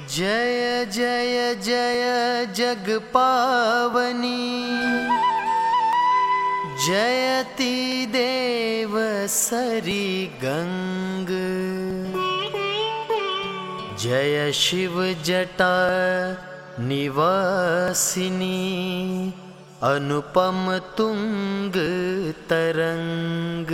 जय जय जय जग पावनी, जयति देव सरी गंग। जय शिव जटा निवासिनी, अनुपम तुंग तरंग।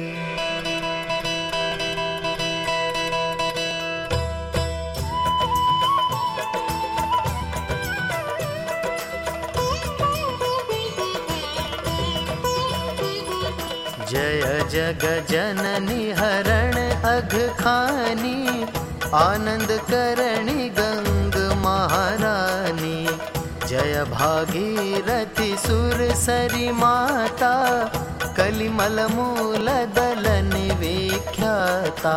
जय जग जननी हरण अघ खानी, आनंद करणी गंग महारानी। जय भागीरथी सुर सरी माता, कलिमल मूल दल निविख्याता।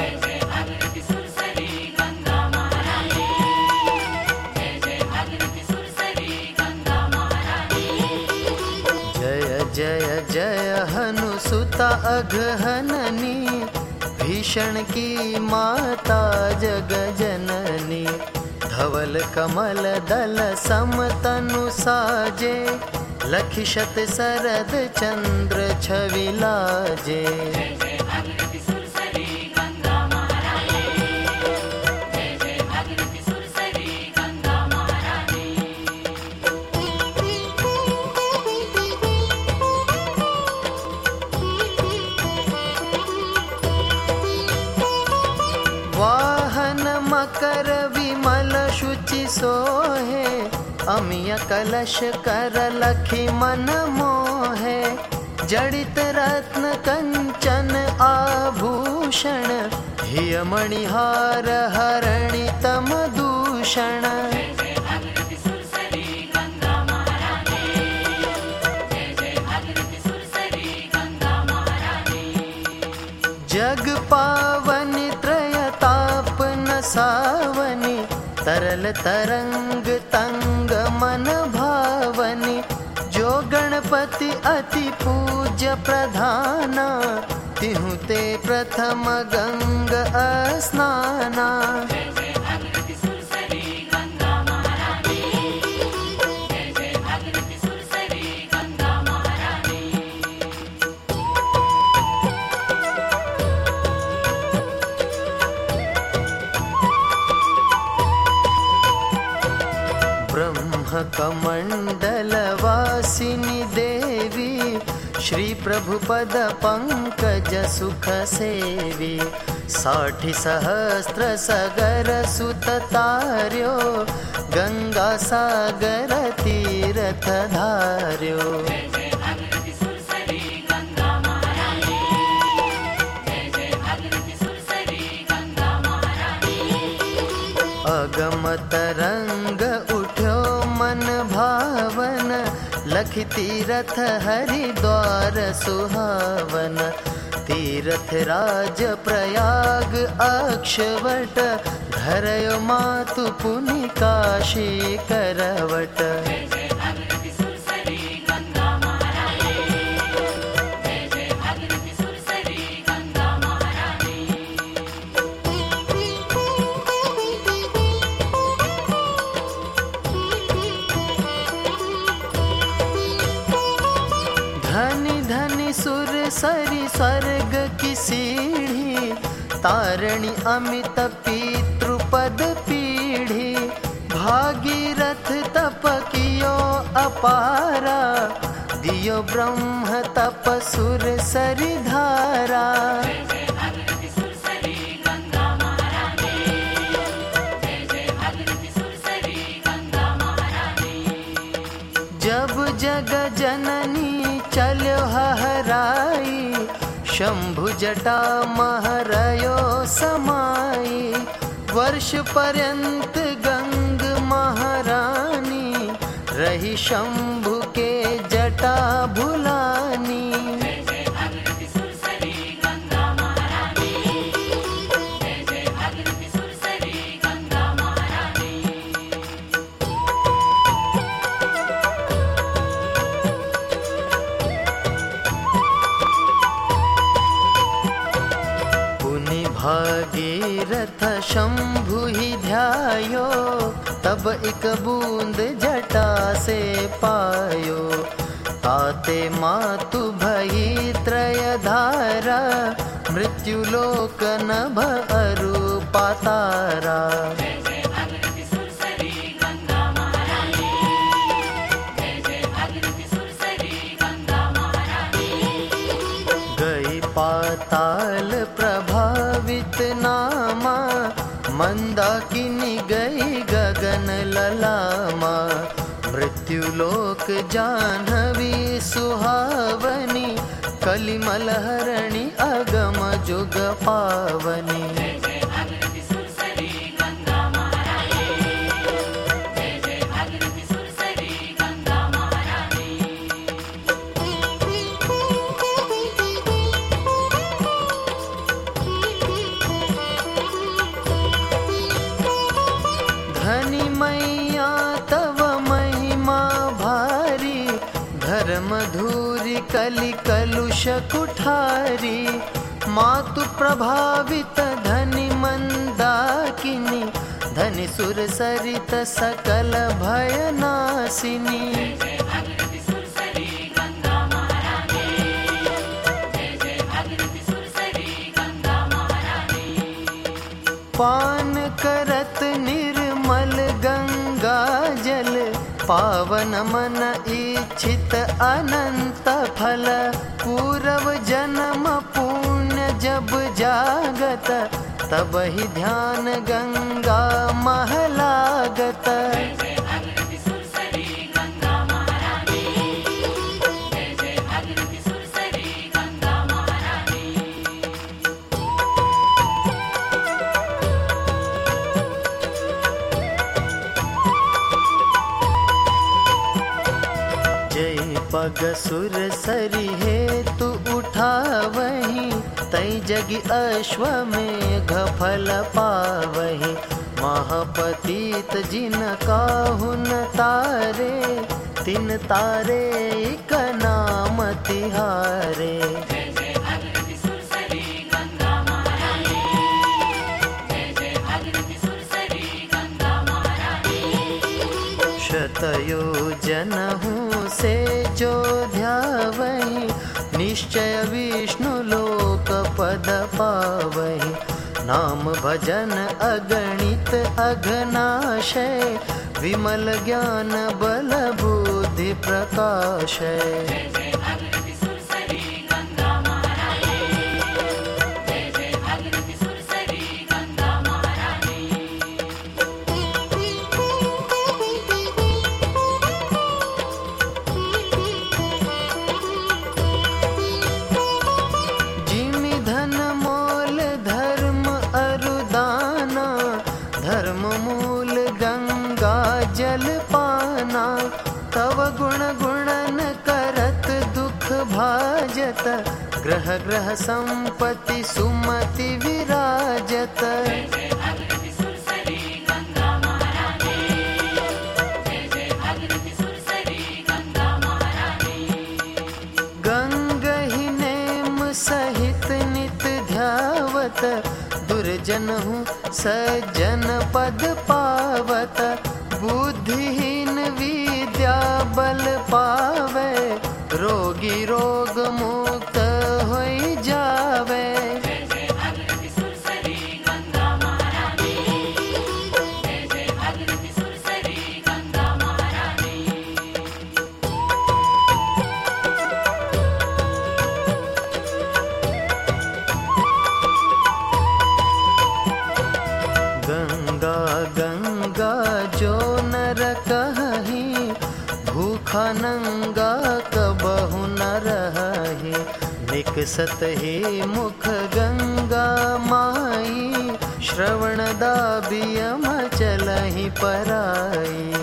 जय जय हनुसुता अघहननी, भीषण की माता जग जननी। धवल कमल दल समतनु साजे, लखिशत सरद चंद्र छवि लाजे। वाहन मकर विमल शुचि सोहे, अमिय कलश कर लखी मन मोहे। जड़ित रत्न कंचन आभूषण, हिय मणिहार हरणि तम दूषण। जग पावनी त्रयतापन सावनी, तरल तरंग तंग मन भावनी। जो गणपति अति पूज्य प्रधाना, तिहु ते प्रथम गंग स्नाना। ब्रह्म कमंडल वासिनी देवी, श्री प्रभु पद पंकज सुख सेवी। 60 सहस्त्र सगर सुत तार्यो, गंगा सागर तीरथ धार्यो। अगम तरंग उठ्यो मन भावन, लखि तीरथ हरिद्वार सुहावन। तीरथ राज प्रयाग अक्षवट, धरयो मातु पुनि काशी करवट। धनी धनी सुर सरी स्वर्ग की सीढ़ी, तारणी अमित पितृपद पीढ़ी। भागीरथ तप कियो अपारा, दियो ब्रह्म तप सुर सरी धारा। जब जग जननी चल्यो हराई, शंभु जटा महरयो समाई। वर्ष पर्यंत गंग महारानी, रही शंभु के जटा भुलानी। भागीरथ तीर्थ शंभु ही ध्यायो, तब एक बूंद जटा से पायो। ताते मातु भई त्रय धारा, मृत्यु लोक नभ अरु पातारा। गई पाताल प्रभावित नामा, मंदाकिनी गई गगन ललामा। मृत्यु लोक जाह्नवी सुहावनी, कलिमल हरणी अगम जुग पावनी। धनी मैया तव महिमा भारी, धर्म धूरी कलि कलुष कुठारी। मातु प्रभावित धनि मंदाकिनी, धनि सुर सरित सकल भय नासिनी। पान करत निर्मल गंगा जल, पावन मन इच्छित अनंत फल। पूर्व जन्म पुण्य जब जागत, तब ही ध्यान गंगा महलागत। पग सुर सरी हेतु उठावही, तई जगी अश्वमेघ फल पावही। महापतित जिन काहुन तारे, तिन तारे एक नाम तिहारे। शतयोजनहु से जो ध्यावहि, निश्चय विष्णु लोक पद पावहि। नाम भजन अगणित अघनाशय, विमल ज्ञान बल बुद्धि प्रकाशय। जल पाना, तव गुण गुणन करत दुख भाजत। ग्रह ग्रह संपत्ति सुमति विराजत। गंगहि नेम सहित नित ध्यावत, दुर्जनहु सज्जन पद पावत। बुद्धिहीन विद्या बल पावे, रोगी रोग मुक्त होई जावे। गंगा गंगा जो नर कहि, भूखा नंगा कबहु न रहि। निकसत ही मुख गंगा माई, श्रवण दाबिय मचलहि पराई।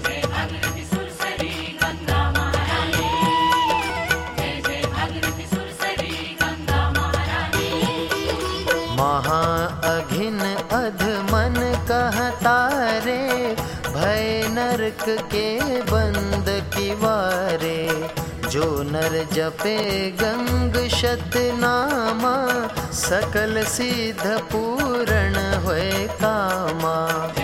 महा अघिन अधमन कहतारे, भय नरक के बंद किवारे। जो नर जपे गंग शतनामा, सकल सिद्ध पूर्ण होए कामा।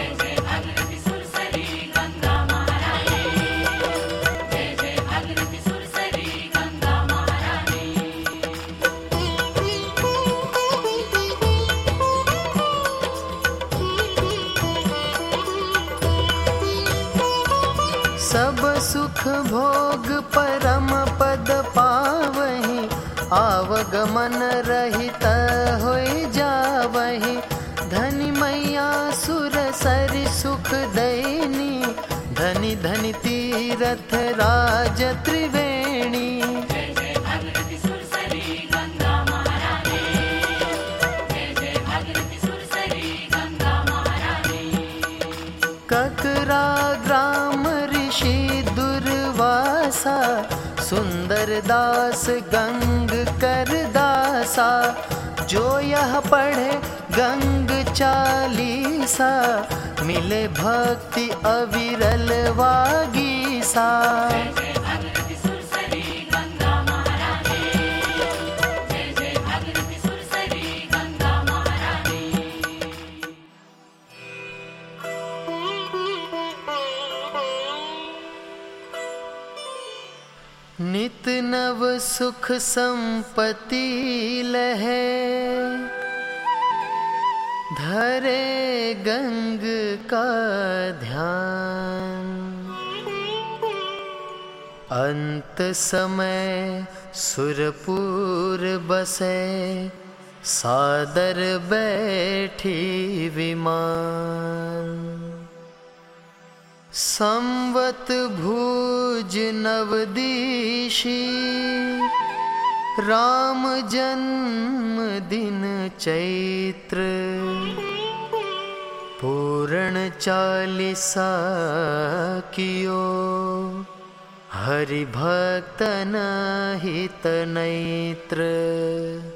सब सुख भोग परम पद पावहि, आवगमन रहित होई जावहि। धनि मैया सुर सरि सुख दैनी, धनि धनि तीरथ राज त्रिवेणी। ककरा ग्राम ऋषि दुर्वासा, सुंदर दास गंग कर दासा। जो यह पढ़े गंग चालीसा, मिले भक्ति अविरल वागीसा। नित नव सुख संपत्ति लहे, धरे गंग का ध्यान। अंत समय सुरपुर बसे, सादर बैठी विमान। संवत भुज नवदीशी, राम जन्म दिन चैत्र। पूर्ण 40 कियो, हरि भक्तन हित नेत्र।